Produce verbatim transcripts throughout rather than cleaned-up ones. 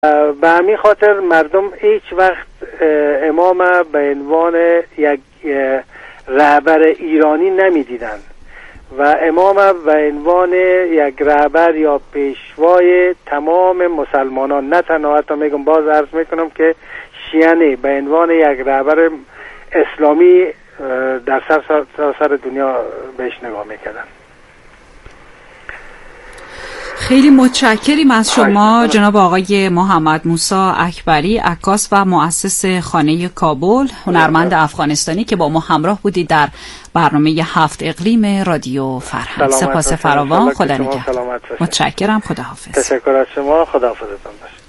به همین خاطر مردم هیچ وقت امام به عنوان یک رهبر ایرانی نمیدیدن و امام به عنوان یک رهبر یا پیشوای تمام مسلمانان، نه تنها، حتی میگم باز عرض میکنم که شیعه به عنوان یک رهبر اسلامی در سراسر دنیا بهش نگاه میکردن. خیلی متشکریم از شما جناب آقای محمد موسی اکبری، عکاس و مؤسس خانه کابل، هنرمند افغانستانی که با ما همراه بودید در برنامه هفت اقلیم رادیو فرهنگ. سپاس فراوان، خدا نگهدار. متشکرم، خداحافظ. تشکر از شما، خداحافظتون باشه.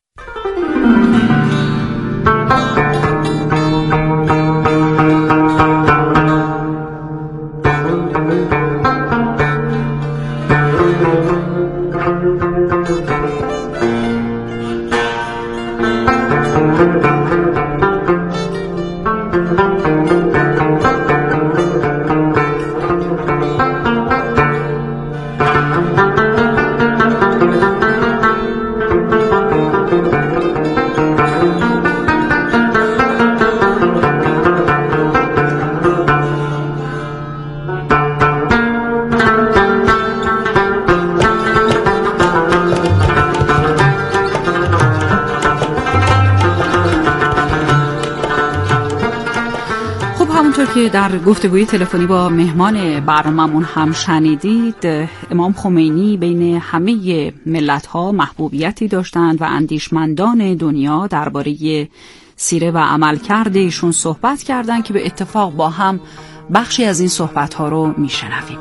که در گفتگوی تلفنی با مهمان برنامه‌مون هم شنیدید، امام خمینی بین همه ملت‌ها محبوبیتی داشتند و اندیشمندان دنیا درباره سیره و عملکرد ایشون صحبت کردند که به اتفاق با هم بخشی از این صحبت‌ها رو میشنویم.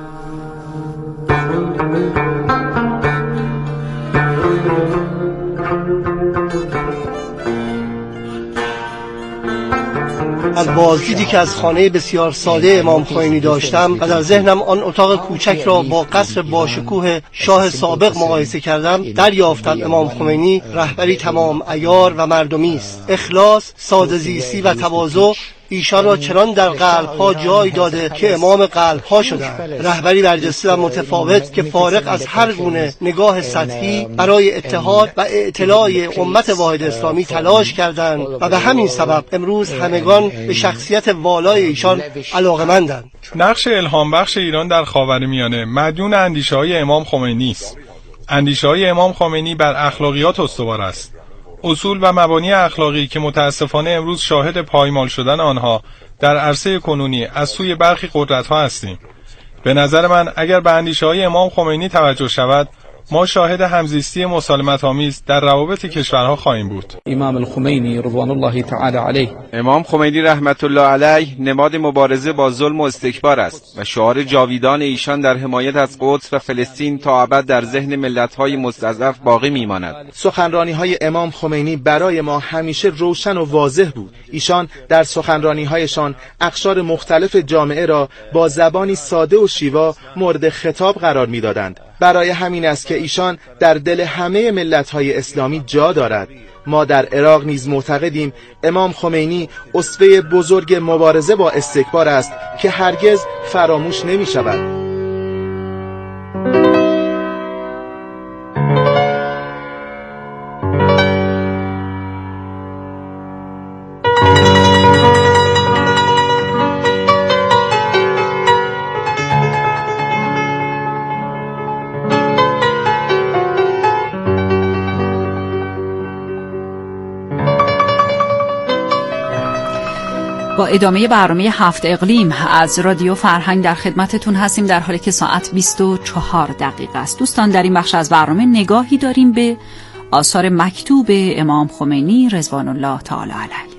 از بازدیدی که از خانه بسیار ساده امام خمینی داشتم و در ذهنم آن اتاق کوچک را با قصر باشکوه شاه سابق مقایسه کردم، دریافتم امام خمینی رهبری تمام عیار و مردمی است. اخلاص، ساده‌زیستی و تواضع ایشان را چنان در قلب‌ها جای داده که امام قلب‌ها شدند. رهبری برجسته و متفاوت که فارغ از هر گونه نگاه سطحی برای اتحاد و اطلاع امت واحد اسلامی تلاش کردند و به همین سبب امروز همگان به شخصیت والای ایشان علاقه‌مندند. نقش الهام بخش ایران در خاورمیانه مدیون اندیشه‌های امام خمینی است. اندیشه‌های امام خمینی بر اخلاقیات استوار است. اصول و مبانی اخلاقی که متاسفانه امروز شاهد پایمال شدن آنها در عرصه کنونی از سوی برخی قدرت‌ها هستیم. به نظر من اگر به اندیشه‌های امام خمینی توجه شود، ما شاهد همزیستی مسالمت‌آمیز در روابط کشورها خواهیم بود. امام الخمینی رضوان الله تعالی علیه، امام خمینی رحمت الله علیه نماد مبارزه با ظلم و استکبار است و شعار جاویدان ایشان در حمایت از قدس و فلسطین تا ابد در ذهن ملت‌های مستضعف باقی می‌ماند. سخنرانی‌های امام خمینی برای ما همیشه روشن و واضح بود. ایشان در سخنرانی‌هایشان اقشار مختلف جامعه را با زبانی ساده و شیوا مورد خطاب قرار می‌دادند. برای همین است که ایشان در دل همه ملت‌های اسلامی جا دارد. ما در عراق نیز معتقدیم امام خمینی اسوه بزرگ مبارزه با استکبار است که هرگز فراموش نمی‌شود. با ادامه برنامه هفت اقلیم از رادیو فرهنگ در خدمتتون هستیم، در حالی که ساعت بیست و چهار دقیقه است. دوستان، در این بخش از برنامه نگاهی داریم به آثار مکتوب امام خمینی رضوان الله تعالی علیه.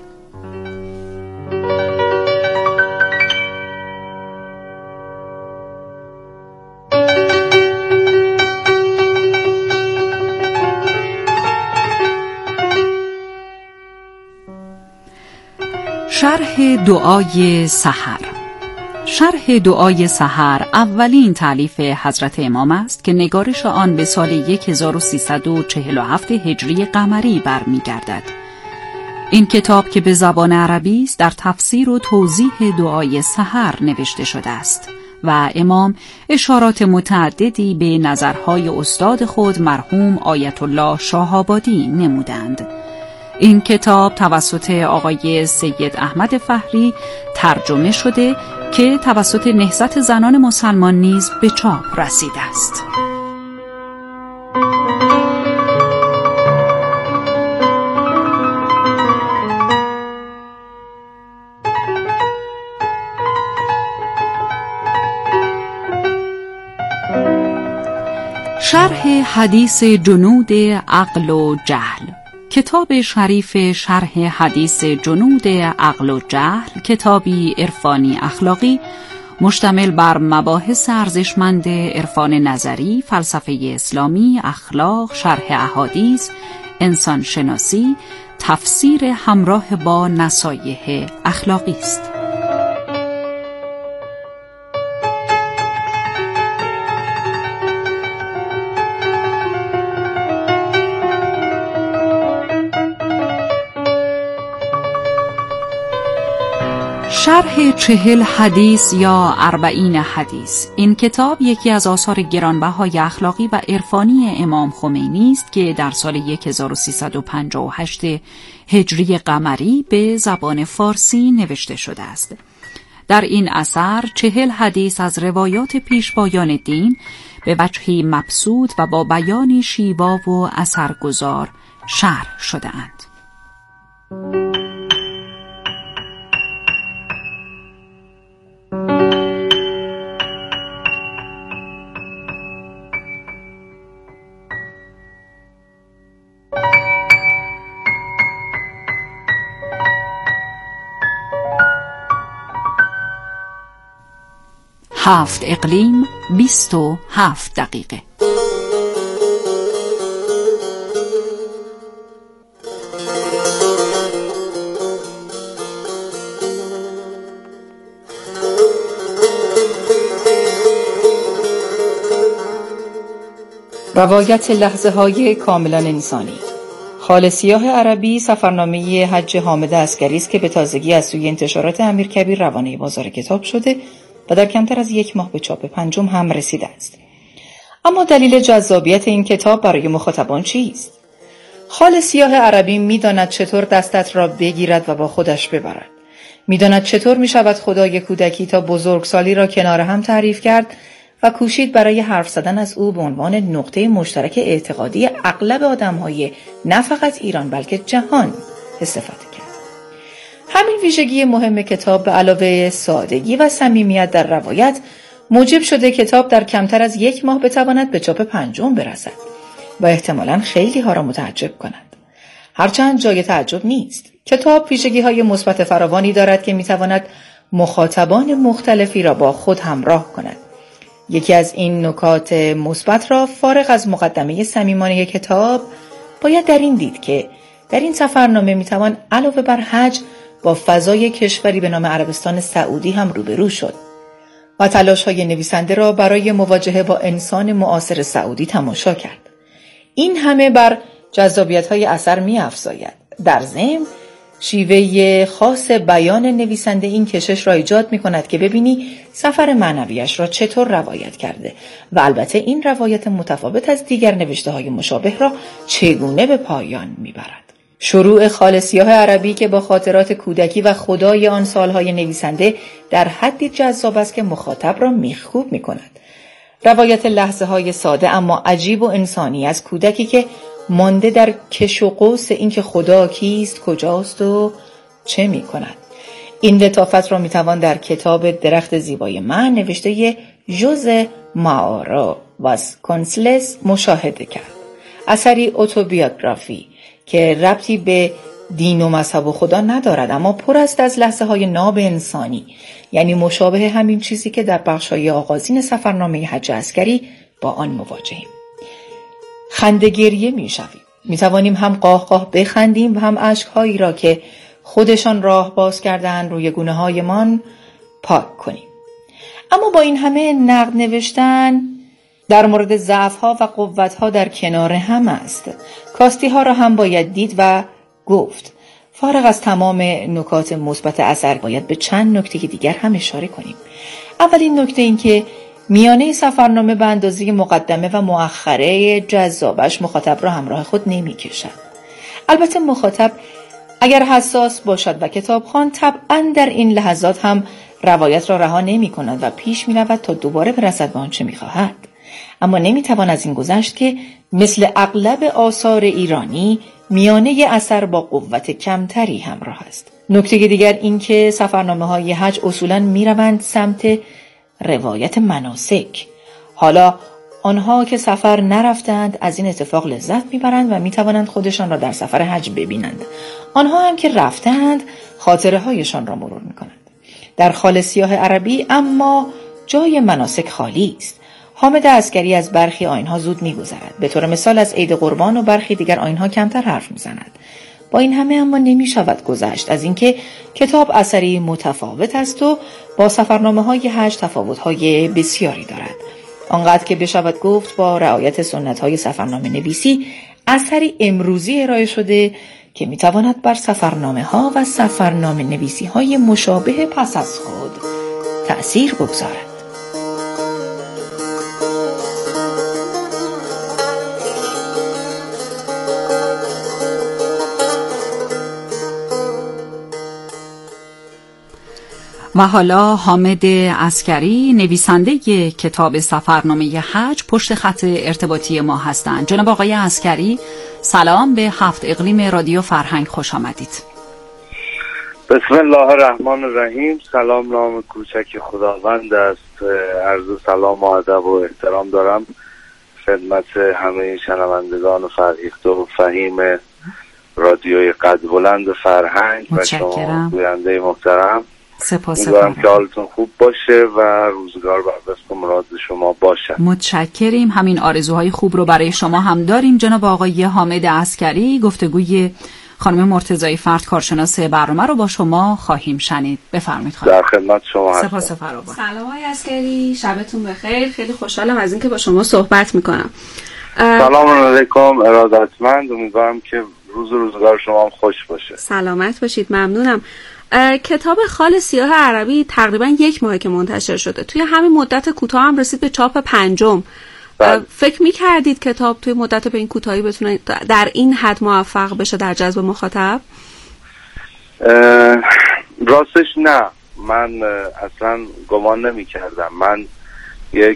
شرح دعای سحر. شرح دعای سحر اولین تالیف حضرت امام است که نگارش آن به سال هزار و سیصد و چهل و هفت هجری قمری برمیگردد. این کتاب که به زبان عربی است در تفسیر و توضیح دعای سحر نوشته شده است و امام اشارات متعددی به نظرهای استاد خود مرحوم آیت الله شاه‌آبادی نمودند. این کتاب توسط آقای سید احمد فهری ترجمه شده که توسط نهضت زنان مسلمان نیز به چاپ رسیده است. شرح حدیث جنود عقل و جهل. کتاب شریف شرح حدیث جنود عقل و جهل کتابی عرفانی اخلاقی مشتمل بر مباحث ارزشمند عرفان نظری، فلسفه اسلامی، اخلاق، شرح احادیث، انسان شناسی، تفسیر همراه با نصایح اخلاقی است. شرح چهل حدیث یا اربعین حدیث. این کتاب یکی از آثار گرانبهای اخلاقی و عرفانی امام خمینی است که در سال هزار و سیصد و پنجاه و هشت هجری قمری به زبان فارسی نوشته شده است. در این اثر چهل حدیث از روایات پیشوایان دین به وجهی مبسوط و با بیانی شیوا و اثرگذار شرح شده‌اند. هفت اقلیم، بیست و هفت دقیقه. روایت لحظه های کاملا انسانی. خالصیاه عربی سفرنامه حج حامد عسکری است که به تازگی از سوی انتشارات امیرکبیر روانه بازار کتاب شده و در کمتر از یک ماه به چاپ پنجم هم رسیده است. اما دلیل جذابیت این کتاب برای مخاطبان چیست؟ خالصیاه عربی می‌داند چطور دستت را بگیرد و با خودش ببرد. می‌داند چطور می‌شود خدای کودکی تا بزرگسالی را کنار هم تعریف کرد و کوشید برای حرف زدن از او به عنوان نقطه مشترک اعتقادی اغلب آدم‌های نه فقط ایران بلکه جهان استفاده کرد. همین ویژگی مهم کتاب به علاوه سادگی و صمیمیت در روایت موجب شده کتاب در کمتر از یک ماه بتواند به چاپ پنجم برسد و احتمالاً خیلی ها را متعجب کند. هرچند جای تعجب نیست. کتاب ویژگی‌های مثبت فراوانی دارد که می‌تواند مخاطبان مختلفی را با خود همراه کند. یکی از این نکات مثبت را فارغ از مقدمه صمیمانه کتاب باید در این دید که در این سفرنامه می‌توان علاوه بر حج با فضای کشوری به نام عربستان سعودی هم روبرو شد و تلاش‌های نویسنده را برای مواجهه با انسان معاصر سعودی تماشا کرد. این همه بر جذابیت‌های اثر می‌افزاید. در ضمن شیوه خاص بیان نویسنده این کشش را ایجاد می‌کند که ببینی سفر معنویش را چطور روایت کرده و البته این روایت متفاوت از دیگر نوشته‌های مشابه را چگونه به پایان می‌برد. شروع خالصیاه عربی که با خاطرات کودکی و خدای آن سالهای نویسنده در حدی جذاب است که مخاطب را میخکوب می‌کند. روایت لحظه‌های ساده اما عجیب و انسانی از کودکی که مانده در کش و قوس اینکه خدا کیست، کجاست و چه می‌کند. این لطافت را می‌توان در کتاب درخت زیبای من نوشته ژوزه مائورا واسکونسلس مشاهده کرد. اثری اتوبیوگرافی که ربطی به دین و مذهب و خدا ندارد اما پر است از لحظه‌های ناب انسانی، یعنی مشابه همین چیزی که در بخش‌های آغازین سفرنامه حج عسکری با آن مواجهیم. خنده گریه می‌شویم. می‌توانیم هم قاه قاه بخندیم و هم اشک‌هایی را که خودشان راه باز کردن روی گونه‌هایمان پاک کنیم. اما با این همه نقد نوشتن در مورد ضعف‌ها و قوت‌ها در کنار هم است. کاستی‌ها را هم باید دید و گفت. فارغ از تمام نکات مثبت اثر باید به چند نکته دیگر هم اشاره کنیم. اولین نکته این که میانه سفرنامه به اندازه مقدمه و مؤخره جذابش مخاطب را همراه خود نمی کشد. البته مخاطب اگر حساس باشد و کتابخوان طبعاً در این لحظات هم روایت را رها نمی کند و پیش می رود تا دوباره برسد به آنچه می خواهد. اما نمی توان از این گذشت که مثل اغلب آثار ایرانی میانه اثر با قوت کمتری همراه است. نکته دیگر این که سفرنامه های حج اصولاً می روند سمت روایت مناسک. حالا آنها که سفر نرفتند از این اتفاق لذت میبرند و میتوانند خودشان را در سفر حج ببینند. آنها هم که رفتند خاطره هایشان را مرور میکنند. در خال سیاه عربی اما جای مناسک خالی است. حامد عسکری از برخی آیین‌ها زود میگذرد. به طور مثال از عید قربان و برخی دیگر آیین‌ها کمتر حرف میزند. با این همه اما نمیشود گذشت از اینکه کتاب اثری متفاوت است و با سفرنامه‌های حج تفاوت‌های بسیاری دارد. آنقدر که بشود گفت با رعایت سنت‌های سفرنامه نویسی اثری امروزی ارائه شده که میتواند بر سفرنامه‌ها و سفرنامه نویسی‌های مشابه پس از خود تأثیر بگذارد. و حالا حامد عسکری نویسنده کتاب سفرنامه حج پشت خط ارتباطی ما هستند. جناب آقای عسکری سلام، به هفت اقلیم رادیو فرهنگ خوش آمدید. بسم الله الرحمن الرحیم. سلام نام کوچک خداوند است. عرض سلام و ادب و احترام دارم خدمت همه شنوندگان فرهیخته و فهیم رادیوی قد بلند فرهنگ و شما گوینده محترم. سپاسگزارم که حالتون خوب باشه و روزگار بر وفق مراد شما باشه. متشکریم. همین آرزوهای خوب رو برای شما هم داریم. جناب آقای حامد عسکری گفتگوی خانم مرتضایی فرد کارشناس برنامه رو با شما خواهیم شنید. بفرمایید خانم. در خدمت شما هستم. سپاس فراوان. سلام آقای عسکری، شبتون بخیر. خیلی خوشحالم از اینکه با شما صحبت میکنم. سلام علیکم ارادتمند. امیدوارم که روز روزگار شما هم خوش باشه. سلامت باشید. ممنونم. کتاب خال سیاه عربی تقریبا یک ماه که منتشر شده. توی همین مدت کوتاه هم رسید به چاپ پنجم. بله. فکر می‌کردید کتاب توی مدت به این کوتاهی بتونه در این حد موفق بشه در جذب مخاطب؟ راستش نه، من اصلا گمان نمی‌کردم. من یک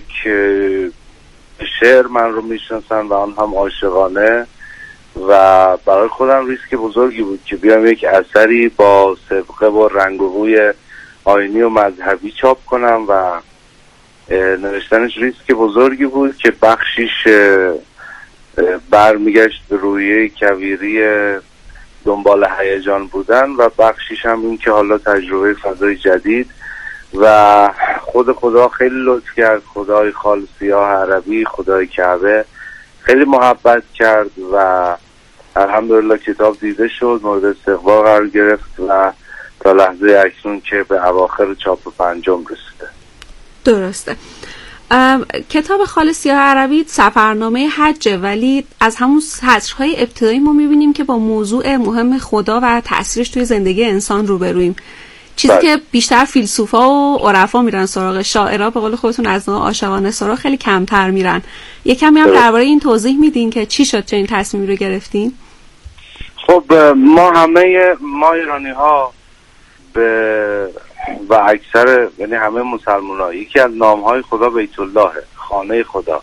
شعر من رو میشناسم و آن هم عاشقانه و برای خودم ریسک بزرگی بود که بیام یک اثری با سابقه و رنگ و بوی آیینی و مذهبی چاپ کنم و نوشتنش ریسک بزرگی بود که بخشیش برمیگشت به رویه کویری دنبال هیجان بودن و بخشیش هم این که حالا تجربه فضای جدید و خود خدا خیلی لطف کرد. خدای خال سیاه عربی، خدای کعبه خیلی محبت کرد و الحمدلله کتاب دیده شد، مورد استقبال قرار گرفت و تا لحظه اکنون که به اواخر چاپ پنجم رسیده. درسته. کتاب خال سیاه عربی سفرنامه حجه، ولی از همون سطرهای ابتدایی ما میبینیم که با موضوع مهم خدا و تأثیرش توی زندگی انسان روبرویم. چیزی بله. که بیشتر فیلسوفا و عرفا میرن سراغ، شاعرها به قول خودتون از نوع عاشقانه سراغ خیلی کمتر میرن. یکمی هم درباره این توضیح میدین که چی شد چه این تصمیمی رو گرفتین؟ خب ما همه ما ایرانی ها به و اکثر یعنی همه مسلمان ها یکی از نام های خدا بیت الله، خانه خدا،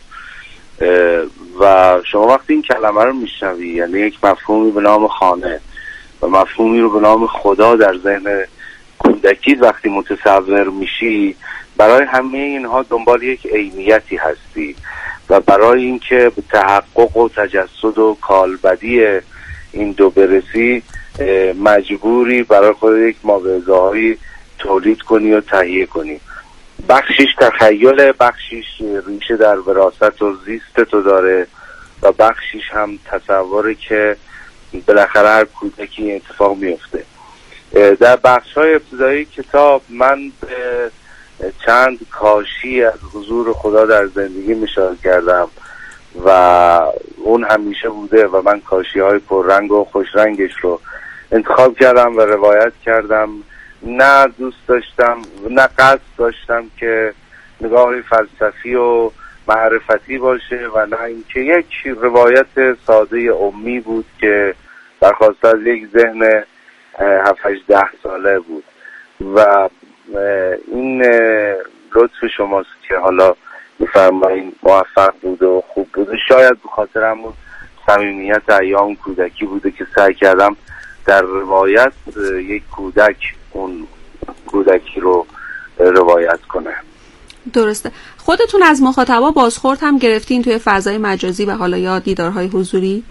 و شما وقتی این کلمه رو میشنوی یعنی یک مفهومی به نام خانه و مفهومی رو به نام خدا در ذهن کودکی وقتی متصور میشی، برای همه اینها دنبال یک عینیتی هستی و برای اینکه به تحقق و تجسد و کالبدی این دو برسی مجبوری برای خود یک ماویزه‌هایی تولید کنی و تهیه کنی. بخشیش تخیل، بخشیش ریشه در وراثت و زیست تو داره و بخشیش هم تصوره که بالاخره هر کودکی اتفاق میفته. در بخش‌های ابتدایی کتاب من به چند کاشی از حضور خدا در زندگی مشاهده کردم و اون همیشه بوده و من کاشی‌های پررنگ و خوشرنگش رو انتخاب کردم و روایت کردم نه دوست داشتم، نه قصد داشتم که نگاهی فلسفی و معرفتی باشه و نه اینکه یک روایت ساده امی بود که برخواسته از یک ذهن هفت هجده ساله بود و این لطف شماست که حالا میفرمایید موفق بوده و خوب بوده. شاید به خاطر همون صمیمیت ایام کودکی بوده که سعی کردم در روایت یک کودک اون کودکی رو روایت کنه. درسته. خودتون از مخاطبا بازخورد هم گرفتین توی فضای مجازی و حالا یا دیدارهای حضوری؟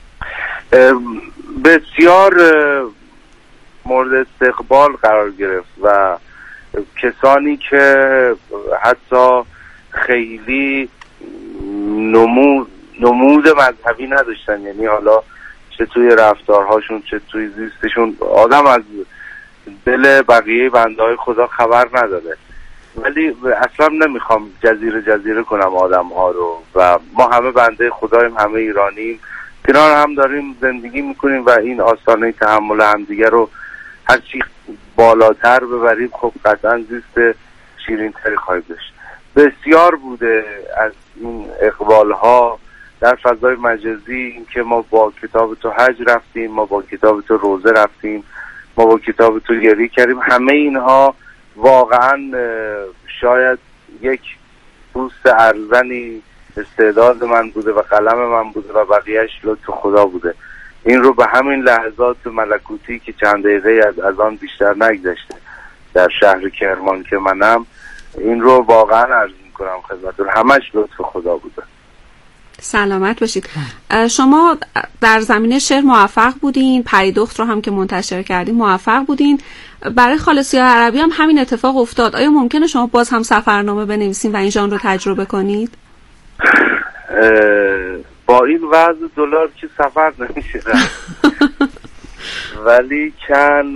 بسیار مورد استقبال قرار گرفت و کسانی که حتی خیلی نمود نمود مذهبی نداشتن، یعنی حالا چه توی رفتارهاشون چه توی زیستشون آدم از دل بقیه بنده های خدا خبر نداره، ولی اصلا نمیخوام جزیره جزیره کنم آدم ها رو و ما همه بنده خداییم، همه ایرانیم، کنار هم داریم زندگی میکنیم و این آستانه تحمل همدیگه رو هرچی بالاتر ببریم خب قطعا زیست شیرین تری خواهیم داشت. بسیار بوده از این اقبال ها در فضای مجازی، این که ما با کتاب تو حج رفتیم، ما با کتاب تو روزه رفتیم، ما با کتاب تو گریه کردیم، همه اینها واقعا شاید یک پوست ارزنی استعداد من بوده و قلم من بوده و بقیهش لطف خدا بوده. این رو به همین لحظات ملکوتی که چند دقیقه از از آن بیشتر نگذشته در شهر کرمان که منم، این رو واقعا عرض میکنم خدمتتون، همش لطف خدا بوده. سلامت باشید. شما در زمینه شعر موفق بودین، پریدخت رو هم که منتشر کردین موفق بودین. برای خال سیاه عربی هم همین اتفاق افتاد. آیا ممکنه شما باز هم سفرنامه بنویسین و این ژانر رو تجربه کنید؟ با این وضع دلار که سفر نمیشه ولی چند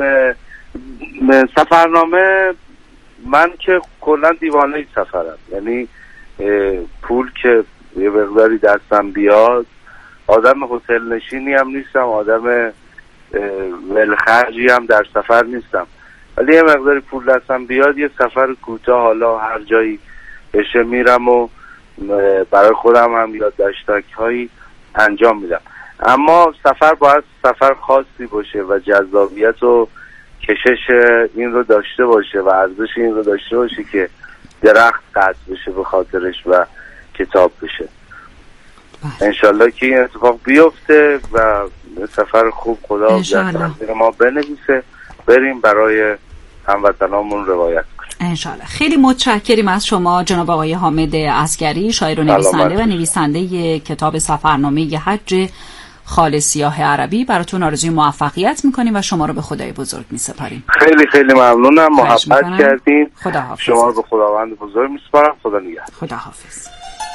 سفرنامه، من که کلا دیوانه سفرم، یعنی پول که یه مقداری دستم بیاد، آدم هتل نشینی هم نیستم، آدم ولخرجی هم در سفر نیستم، ولی یه مقداری پول دستم بیاد یه سفر کوتاه حالا هر جایی بشه میرم و برای خودم هم یادداشتک هایی انجام میدم. اما سفر باید سفر خاصی باشه و جذابیت و کشش این رو داشته باشه و ارزش این رو داشته باشه که درخت قطع بشه به خاطرش و کتاب بشه. انشالله که این اتفاق بیفته و سفر خوب خدا در تقدیر ما بنویسه، بریم برای هموطنامون روایت کنیم انشالله. خیلی متشکریم از شما جناب آقای حامد عسگری، شاعر و نویسنده و نویسنده کتاب سفرنامه حج خال سیاه عربی. براتون آرزوی موفقیت میکنیم و شما رو به خدای بزرگ میسپاریم. خیلی خیلی ممنونم، محبت کردین. خدا حافظ. شما رو به خداوند بزرگ میسپارم. خدا نگهدار. خدا حافظ.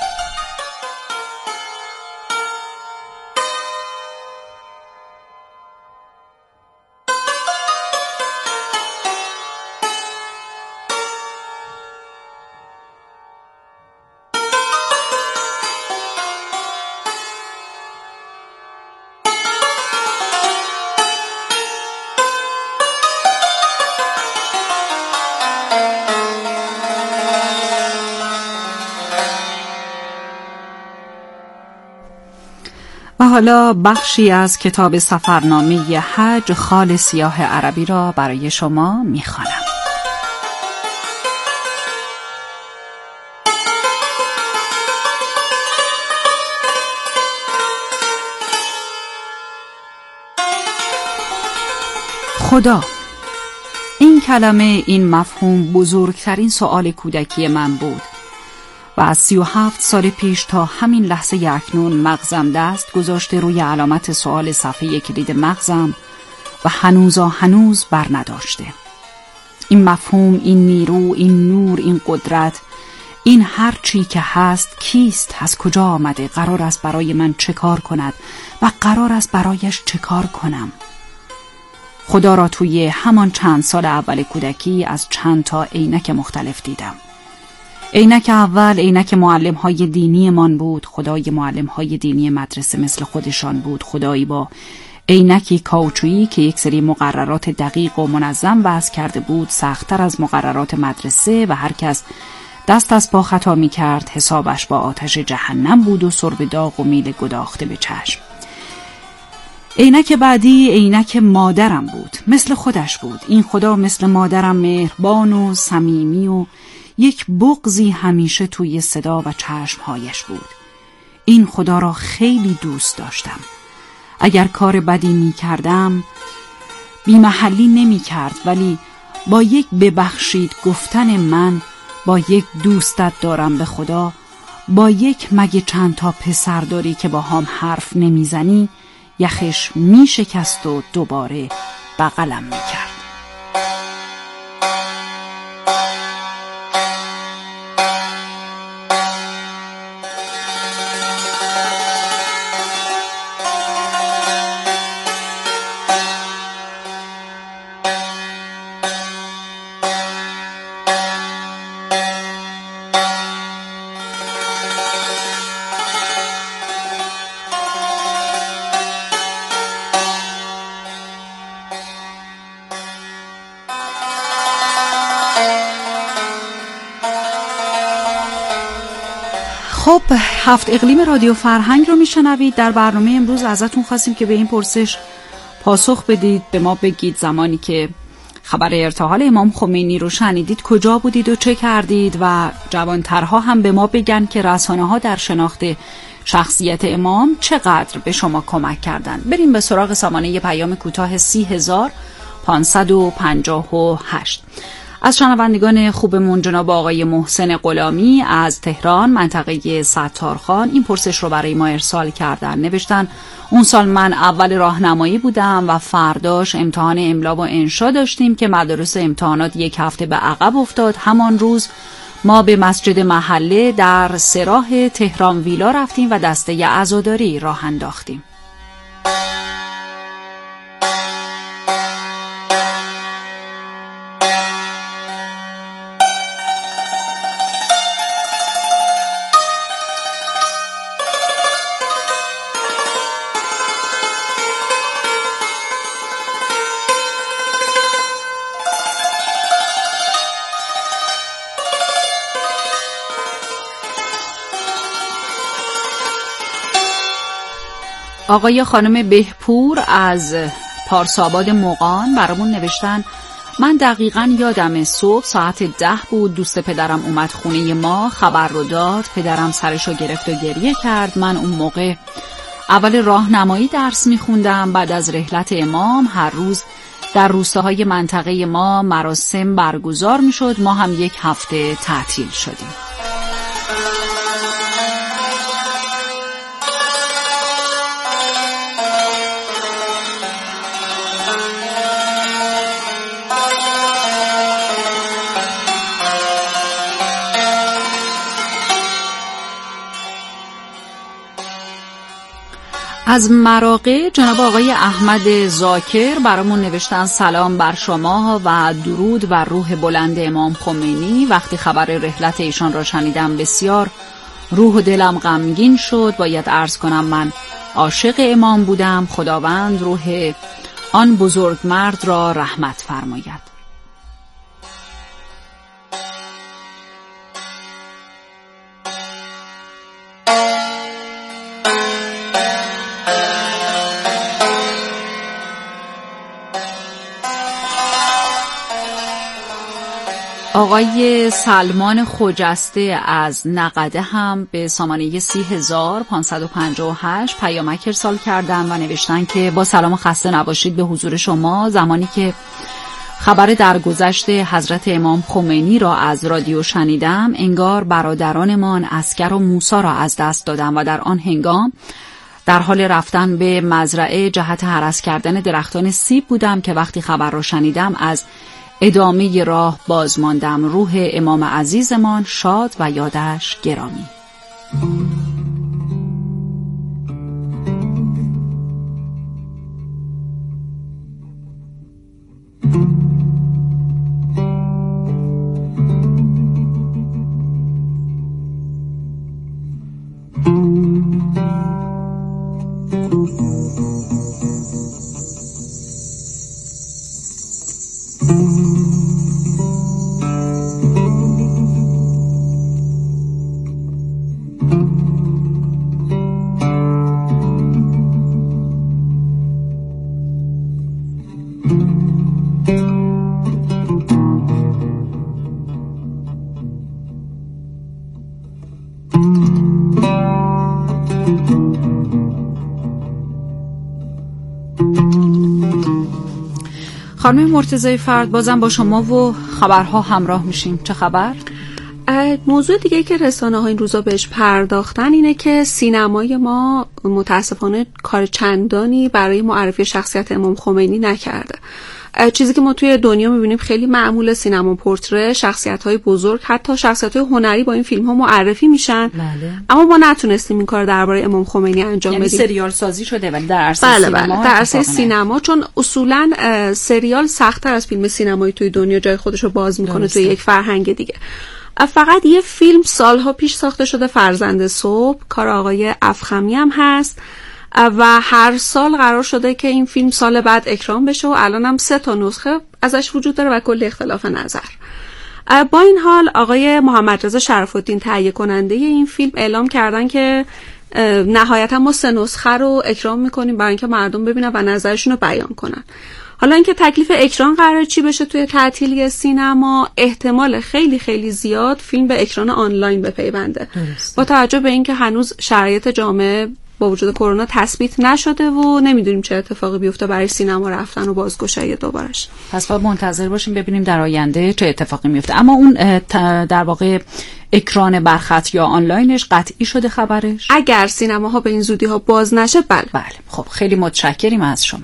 و حالا بخشی از کتاب سفرنامه حج خال سیاه عربی را برای شما میخوانم. خدا، این کلمه، این مفهوم بزرگترین سؤال کودکی من بود و از سی و هفت سال پیش تا همین لحظه اکنون مغزم دست گذاشته روی علامت سؤال صفحه کلید مغزم و هنوزا هنوز بر نداشته. این مفهوم، این نیرو، این نور، این قدرت، این هر چی که هست کیست؟ از کجا آمده؟ قرار است برای من چه کار کند و قرار است برایش چه کار کنم؟ خدا را توی همان چند سال اول کودکی از چند تا عینک مختلف دیدم. عینک اول عینک معلم‌های دینی من بود، خدای معلم‌های دینی مدرسه مثل خودشان بود، خدایی با عینکی کاوچویی که یک سری مقررات دقیق و منظم وضع کرده بود سخت‌تر از مقررات مدرسه و هر کس دست از پا خطا می کرد حسابش با آتش جهنم بود و سرب داغ و میل گداخته به چشم. عینک بعدی عینک مادرم بود، مثل خودش بود. این خدا مثل مادرم مهربان و صمیمی و یک بغضی همیشه توی صدا و چشمهایش بود. این خدا را خیلی دوست داشتم. اگر کار بدی می کردم بی محلی نمی کرد، ولی با یک ببخشید گفتن من، با یک دوستت دارم به خدا، با یک مگه چند تا پسر داری که با هم حرف نمی زنی، یخش می شکست و دوباره بغلم می کرد. خب، هفت اقلیم رادیو فرهنگ رو میشنوید. در برنامه امروز ازتون خواستیم که به این پرسش پاسخ بدید، به ما بگید زمانی که خبر ارتحال امام خمینی رو شنیدید کجا بودید و چه کردید، و جوانترها هم به ما بگن که رسانه ها در شناخت شخصیت امام چقدر به شما کمک کردن. بریم به سراغ سامانه پیام کوتاه سی هزار پانصد و پنجاه و هشت. از شنوندگان خوبمون جناب آقای محسن غلامی از تهران منطقه ستارخان این پرسش رو برای ما ارسال کردن. نوشتن اون سال من اول راهنمایی بودم و فرداش امتحان املا و انشا داشتیم که مدارس امتحانات یک هفته به عقب افتاد. همان روز ما به مسجد محله در سراح تهران ویلا رفتیم و دسته عزاداری راه انداختیم. آقای خانم بهپور از پارساباد مقان برامون نوشتن من دقیقاً یادم صبح ساعت ده بود، دوست پدرم اومد خونه ما، خبر رو داد، پدرم سرشو گرفت و گریه کرد. من اون موقع اول راهنمایی درس میخوندم. بعد از رحلت امام هر روز در روستاهای منطقه ما مراسم برگزار میشد. ما هم یک هفته تعطیل شدیم. از مراغه جناب آقای احمد زاکر برامون نوشتن سلام بر شما و درود و روح بلند امام خمینی. وقتی خبر رحلت ایشان را شنیدم بسیار روح و دلم غمگین شد. باید عرض کنم من عاشق امام بودم. خداوند روح آن بزرگ مرد را رحمت فرماید. آقای سلمان خجسته از نقده هم به سامانه سی هزار پانصد و پنجاه و هشت پیامک ارسال کردن و نوشتن که با سلام و خسته نباشید به حضور شما. زمانی که خبر درگذشت حضرت امام خمینی را از رادیو شنیدم انگار برادرانمان اسکر و موسی را از دست دادم و در آن هنگام در حال رفتن به مزرعه جهت هرس کردن درختان سیب بودم که وقتی خبر را شنیدم از ادامه راه باز ماندم. روح امام عزیزمان شاد و یادش گرامی. خانم مرتضی فرد، بازم با شما و خبرها همراه میشیم. چه خبر؟ موضوع دیگه که رسانه ها این روزا بهش پرداختن اینه که سینمای ما متاسفانه کار چندانی برای معرفی شخصیت امام خمینی نکرده. چیزی که ما توی دنیا میبینیم خیلی معمول، سینما پورتره، شخصیت‌های بزرگ، حتی شخصیت‌های هنری با این فیلم‌ها معرفی میشن. بله. اما ما نتونستیم این کار درباره امام خمینی انجام یعنی بدیم. سریال سازی شده ولی در عرصه بله سینما بله در عرصه سینما، چون اصولاً سریال سخت‌تر از فیلم سینمایی توی دنیا جای خودش رو باز میکنه توی یک فرهنگ دیگه. فقط یه فیلم سالها پیش ساخته شده، فرزند صبح، کار آقای افخمی هم هست و هر سال قرار شده که این فیلم سال بعد اکرام بشه و الان هم سه تا نسخه ازش وجود داره و کلی اختلاف نظر. با این حال آقای محمد رضا شرف الدین تهیه کننده این فیلم اعلام کردن که نهایتا ما سه نسخه رو اکرام میکنیم برای اینکه مردم ببینن و نظرشون رو بیان کنن. حالا اینکه تکلیف اکران قرار چی بشه توی تعطیلی سینما، احتمال خیلی خیلی زیاد فیلم به اکران آنلاین بپیونده، با توجه به اینکه هنوز شرایط جامعه با وجود کرونا تثبیت نشده و نمیدونیم چه اتفاقی بیفته برای سینما رفتن و بازگشایی دوبارش. پس باید منتظر باشیم ببینیم در آینده چه اتفاقی میفته. اما اون در واقع اکران برخط یا آنلاینش قطعی شده خبرش؟ اگر سینماها به این زودی ها باز نشه بله. بله خب خیلی متشکریم از شما.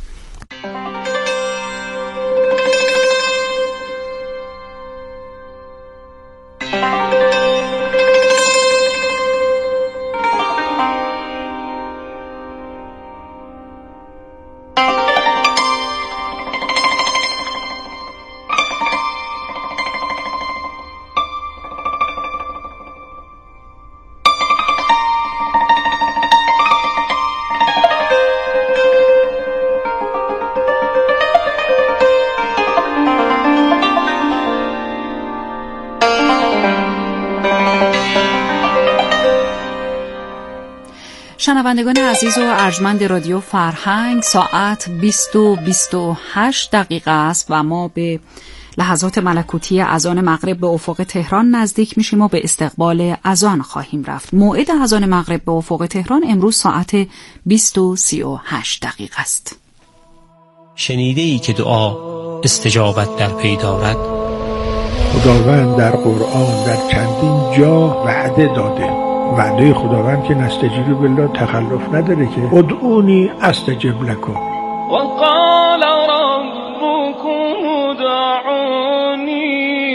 شنوندگان عزیز و ارجمند رادیو فرهنگ، ساعت بیست و بیست و هشت دقیقه است و ما به لحظات ملکوتی اذان مغرب به افق تهران نزدیک میشیم و به استقبال اذان خواهیم رفت. موعد اذان مغرب به افق تهران امروز ساعت بیست و سی و هشت دقیقه است. شنیده ای که دعا استجابت در پی دارد؟ خداوند در قرآن در چندین جا وعده داده. وعده خداوند که نستجیب بالله تخلف نداره که ادعونی استجب لکم. وقال ربكم ادعوني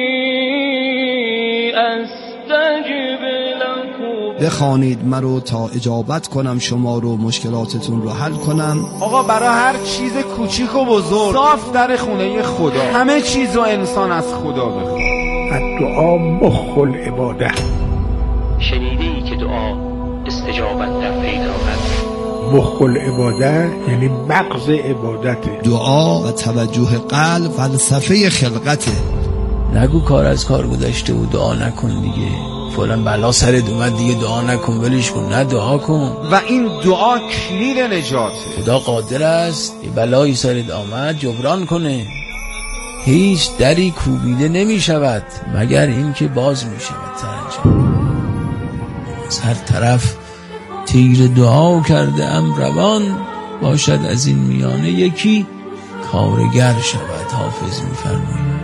استجب لكم. بخوانید مرا تا اجابت کنم شما رو، مشکلاتتون رو حل کنم. آقا برای هر چیز کوچیک و بزرگ صاف در خونه خدا، همه چیز رو انسان از خدا بخواد. الدعا مخ العباده. شنیده ای که دعا استجابت در پی دارد؟ مخ العباده یعنی مغز عبادت. دعا و توجه قلب فلسفه خلقته. نگو کار از کار گذشته و دعا نکن دیگه، فلان بلا سرت اومد دیگه دعا نکن، ولش کن، نه دعا کن. و این دعا کلید نجاته. خدا قادر است یه بلایی سرت آمد جبران کنه. هیچ دری کوبیده نمی شود مگر این که باز می شود ترجمه. از هر طرف تیر دعا کرده ام روان، باشد از این میانه یکی کارگر شود. حافظ می فرماید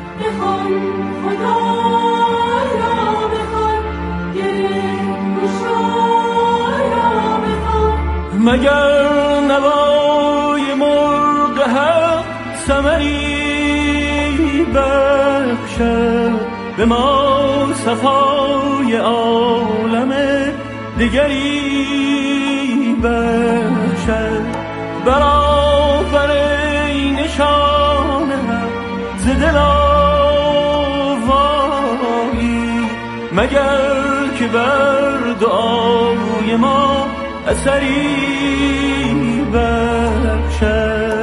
مگر نوای مرغ حق ثمری بخشد به ما صفای عالم دیگری بخشد. برآفرین نشان حق ز دل آوایی، مگر که بر دعای ما اثری بخشد.